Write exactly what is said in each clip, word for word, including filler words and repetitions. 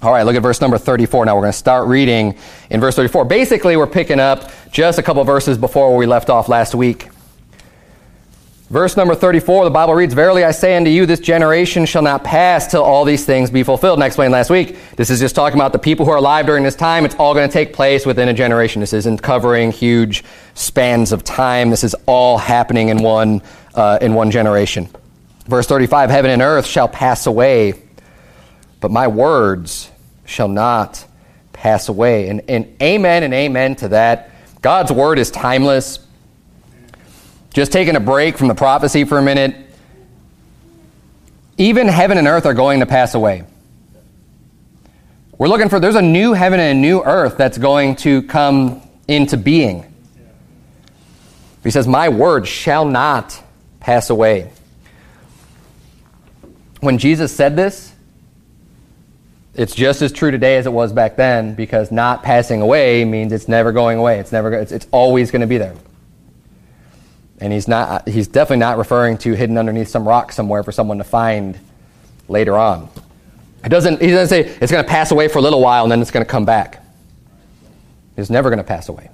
All right, look at verse number thirty-four. Now we're going to start reading in verse thirty-four. Basically, we're picking up just a couple verses before where we left off last week. Verse number thirty-four, the Bible reads, "Verily I say unto you, this generation shall not pass till all these things be fulfilled." And I explained last week, this is just talking about the people who are alive during this time. It's all going to take place within a generation. This isn't covering huge spans of time. This is all happening in one, uh, in one generation. Verse thirty-five, "Heaven and earth shall pass away, but my words shall not pass away." And, and amen and amen to that. God's word is timeless. Just taking a break from the prophecy for a minute. Even heaven and earth are going to pass away. We're looking for, there's a new heaven and a new earth that's going to come into being. He says, "My word shall not pass away." When Jesus said this, it's just as true today as it was back then, because not passing away means it's never going away. It's never. It's, it's always going to be there. And he's not. He's definitely not referring to hidden underneath some rock somewhere for someone to find later on. It doesn't. He doesn't say it's going to pass away for a little while and then it's going to come back. It's never going to pass away.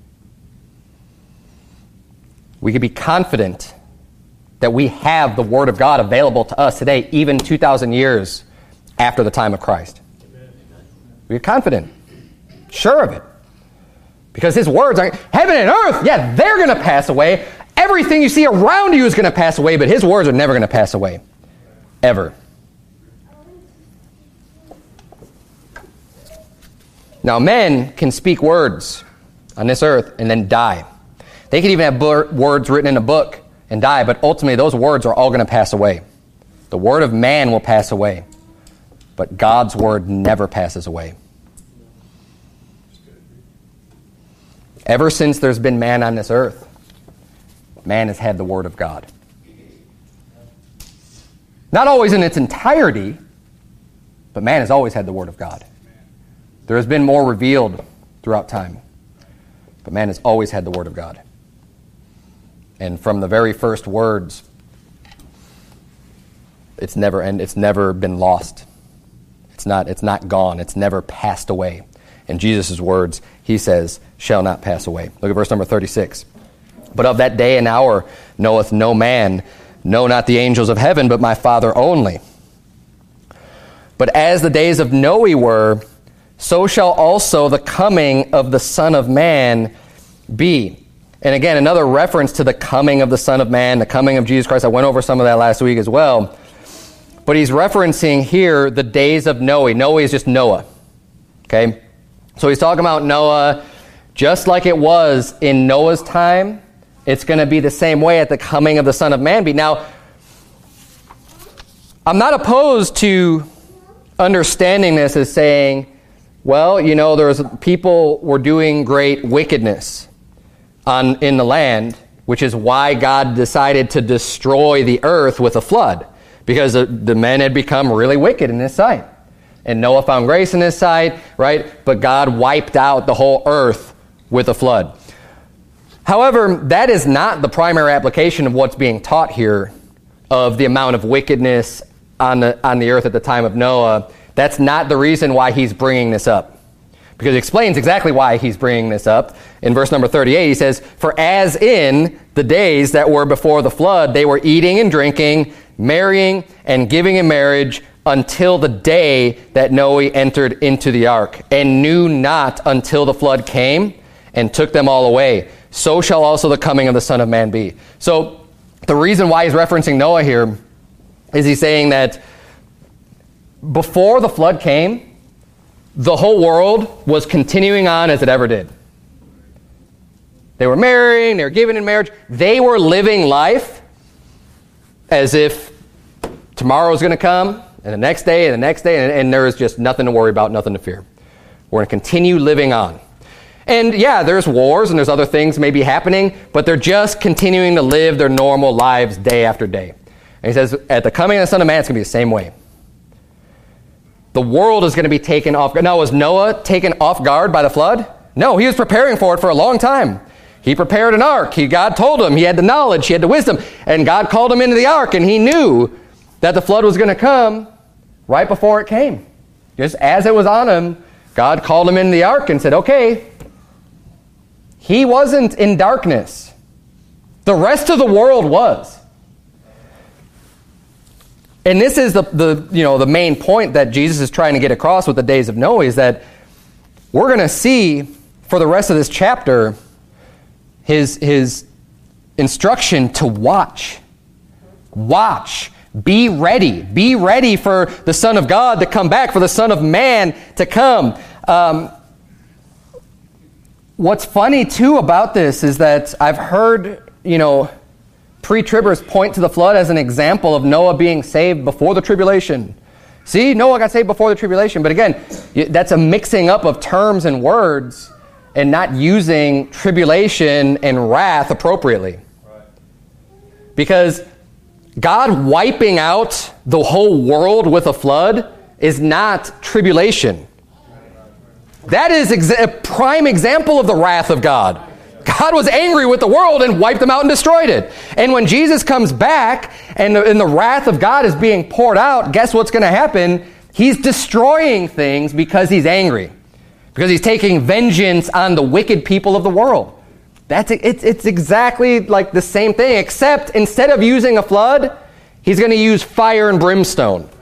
We can be confident that we have the Word of God available to us today, even two thousand years after the time of Christ. We're confident, sure of it. Because His words are, heaven and earth, yeah, they're going to pass away. Everything you see around you is going to pass away, but His words are never going to pass away. Ever. Now, men can speak words on this earth and then die. They can even have bur- words written in a book and die, but ultimately those words are all going to pass away. The word of man will pass away, but God's word never passes away. Ever since there's been man on this earth, man has had the word of God. Not always in its entirety, but man has always had the word of God. There has been more revealed throughout time, but man has always had the word of God. And from the very first words, it's never and it's never been lost. It's not it's not gone. It's never passed away. And Jesus' words, He says, shall not pass away. Look at verse number thirty-six. "But of that day and hour knoweth no man, no, not the angels of heaven, but my Father only. But as the days of Noe were, so shall also the coming of the Son of Man be." And again, another reference to the coming of the Son of Man, the coming of Jesus Christ. I went over some of that last week as well. But he's referencing here the days of Noe. Noe is just Noah. Okay? So he's talking about Noah, just like it was in Noah's time, it's going to be the same way at the coming of the Son of Man be. Now, I'm not opposed to understanding this as saying, well, you know, there's people were doing great wickedness on in the land, which is why God decided to destroy the earth with a flood, because the, the men had become really wicked in His sight. And Noah found grace in His sight, right? But God wiped out the whole earth with a flood. However, that is not the primary application of what's being taught here, of the amount of wickedness on the on the earth at the time of Noah. That's not the reason why he's bringing this up. Because he explains exactly why he's bringing this up. In verse number thirty-eight, he says, "For as in the days that were before the flood, they were eating and drinking, marrying and giving in marriage, until the day that Noe entered into the ark, and knew not until the flood came and took them all away. So shall also the coming of the Son of Man be." So the reason why he's referencing Noah here is he's saying that before the flood came, the whole world was continuing on as it ever did. They were marrying, they were giving in marriage. They were living life as if tomorrow is going to come, and the next day, and the next day, and, and there is just nothing to worry about, nothing to fear. We're going to continue living on. And yeah, there's wars and there's other things maybe happening, but they're just continuing to live their normal lives day after day. And he says, at the coming of the Son of Man, it's going to be the same way. The world is going to be taken off guard. Now, was Noah taken off guard by the flood? No, he was preparing for it for a long time. He prepared an ark. He, God told him. He had the knowledge. He had the wisdom. And God called him into the ark, and he knew that the flood was going to come right before it came. just as it was on him, God called him into the ark and said, okay, he wasn't in darkness. The rest of the world was. And this is the, the, you know, the main point that Jesus is trying to get across with the days of Noah, is that we're going to see for the rest of this chapter his, his instruction to watch. Watch. Be ready. Be ready for the Son of God to come back, for the Son of Man to come. Um, what's funny, too, about this is that I've heard, you know, pre-tribbers point to the flood as an example of Noah being saved before the tribulation. See, Noah got saved before the tribulation. But again, that's a mixing up of terms and words and not using tribulation and wrath appropriately. Because God wiping out the whole world with a flood is not tribulation. That is exa- a prime example of the wrath of God. God was angry with the world and wiped them out and destroyed it. And when Jesus comes back and the, and the wrath of God is being poured out, guess what's going to happen? He's destroying things because he's angry. Because he's taking vengeance on the wicked people of the world. That's it's, it's exactly like the same thing, except instead of using a flood, he's going to use fire and brimstone.